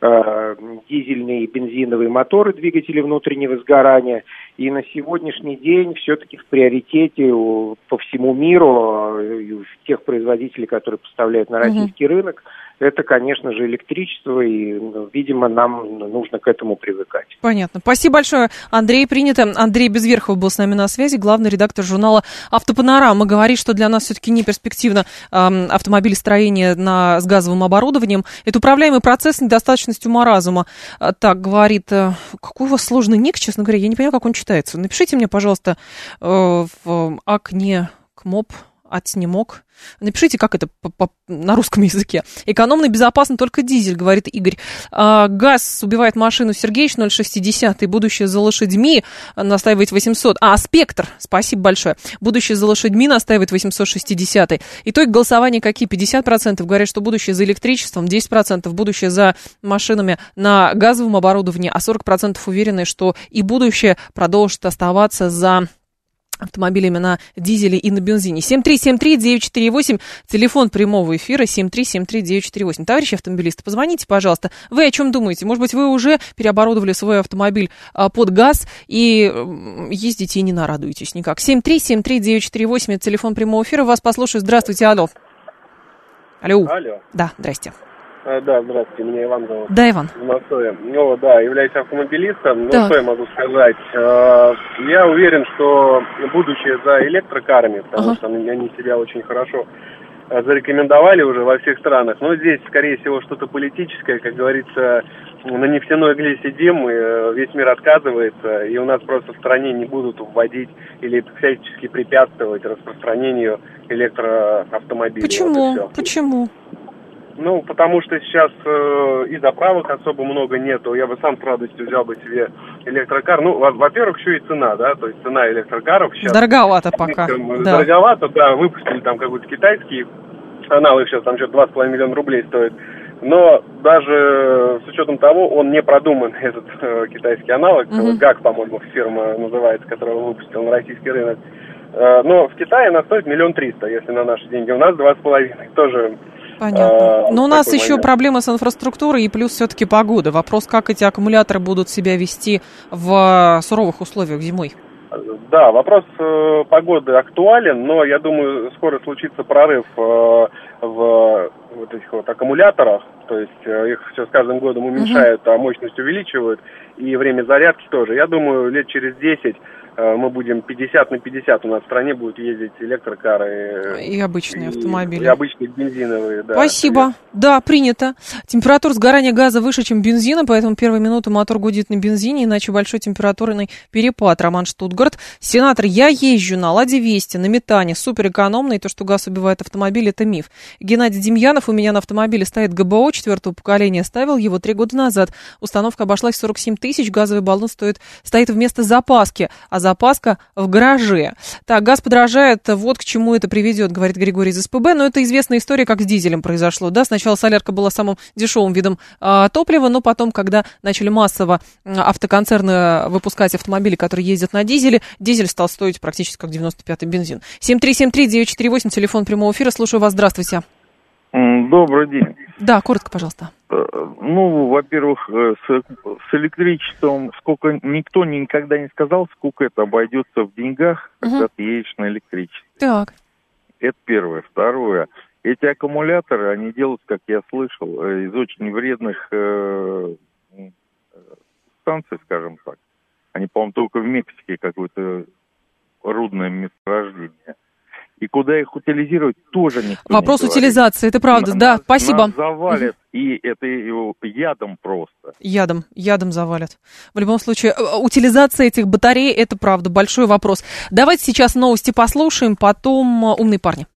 э, дизельные и бензиновые моторы, двигатели внутреннего сгорания. И на сегодняшний день все-таки в приоритете по всему миру тех производителей, которые поставляют на российский uh-huh. рынок, это, конечно же, электричество, и, видимо, нам нужно к этому привыкать. Понятно. Спасибо большое, Андрей. Принято. Андрей Безверхов был с нами на связи, главный редактор журнала «Автопанорама». Говорит, что для нас все-таки не перспективно э, автомобилестроение на, с газовым оборудованием. Это управляемый процесс с недостаточностью ума разума. Так, говорит, э, какой у вас сложный ник, честно говоря, я не понимаю, как он читается. Напишите мне, пожалуйста, э, в акне кмоп отснимок. Напишите, как это по- по- на русском языке. Экономно и безопасно только дизель, говорит Игорь. А, газ убивает машину. Сергеевич ноль шестьдесят. И будущее за лошадьми настаивает восемьсот. А, спектр, спасибо большое. Будущее за лошадьми настаивает восемьсот шестьдесят. Итоги голосования какие? пятьдесят процентов говорят, что будущее за электричеством, десять процентов будущее за машинами на газовом оборудовании, а сорок процентов уверены, что и будущее продолжит оставаться за автомобилями на дизеле и на бензине. семь три семь три девять четыре восемь, телефон прямого эфира семь три семь три девять четыре восемь. Товарищи автомобилисты, позвоните, пожалуйста. Вы о чем думаете? Может быть, вы уже переоборудовали свой автомобиль а, под газ и ездите и не нарадуетесь никак. семь три семь три девять четыре восемь, это телефон прямого эфира. Вас послушаю. Здравствуйте, алло. Алло. Алло. Да, здрасте. Да, здравствуйте, меня Иван зовут. Да, Иван. Ну, да, являюсь автомобилистом. Ну, так. Что я могу сказать? Я уверен, что будущее за электрокарами, потому ага. что они себя очень хорошо зарекомендовали уже во всех странах. Но здесь, скорее всего, что-то политическое, как говорится, на нефтяной игле сидим, и весь мир отказывается, и у нас просто в стране не будут вводить или всячески препятствовать распространению электроавтомобилей. Почему? Вот Почему? Ну, потому что сейчас э, и заправок особо много нету. Я бы сам с радостью взял бы себе электрокар. Ну, во-первых, еще и цена, да, то есть цена электрокаров сейчас... Дороговато пока, да. Дороговато, да, выпустили там какой-то китайский аналог, сейчас там что-то два с половиной миллиона рублей стоит. Но даже с учетом того, он не продуман, этот э, китайский аналог, mm-hmm. ГАК, по-моему, фирма называется, которую выпустил на российский рынок. Э, но в Китае она стоит миллион триста, если на наши деньги. У нас два с половиной, тоже... Понятно. Но у нас еще момент. проблемы с инфраструктурой и плюс все-таки погода. Вопрос, как эти аккумуляторы будут себя вести в суровых условиях зимой. Да, вопрос э, погоды актуален, но я думаю, скоро случится прорыв э, в вот этих вот аккумуляторах. То есть э, их все с каждым годом уменьшают, uh-huh. а мощность увеличивают. И время зарядки тоже. Я думаю, лет через десять мы будем пятьдесят на пятьдесят, у нас в стране будут ездить электрокары. И обычные и, автомобили. И обычные бензиновые, да. Спасибо. Привет. Да, принято. Температура сгорания газа выше, чем бензина, поэтому первые минуты мотор гудит на бензине, иначе большой температурный перепад. Роман Штутгарт. Сенатор, я езжу на Ладе Вести, на метане, супер экономно, и то, что газ убивает автомобиль, это миф. Геннадий Демьянов, у меня на автомобиле стоит ГБО четвертого поколения, ставил его три года назад. Установка обошлась в сорок семь тысяч, газовый баллон стоит, стоит вместо запаски, а запаска в гараже. Так, газ подорожает, вот к чему это приведет, говорит Григорий из СПБ, но это известная история, как с дизелем произошло, да, сначала солярка была самым дешевым видом а, топлива, но потом, когда начали массово автоконцерны выпускать автомобили, которые ездят на дизеле, дизель стал стоить практически как девяносто пятый бензин. семь три семь три девять четыре восемь, телефон прямого эфира, слушаю вас, здравствуйте. Добрый день. Да, коротко, пожалуйста. Ну, во-первых, с, с электричеством сколько никто никогда не сказал, сколько это обойдется в деньгах, угу. когда ты едешь на электричестве. Так. Это первое. Второе. Эти аккумуляторы, они делают, как я слышал, из очень вредных э, станций, скажем так. Они, по-моему, только в Мексике какое-то рудное месторождение. И куда их утилизировать, тоже никто Вопрос не утилизации, говорит. это правда, нас, да, спасибо. Нас завалят, угу. и это его ядом просто. Ядом, ядом завалят. В любом случае, утилизация этих батарей, это правда большой вопрос. Давайте сейчас новости послушаем, потом умные парни.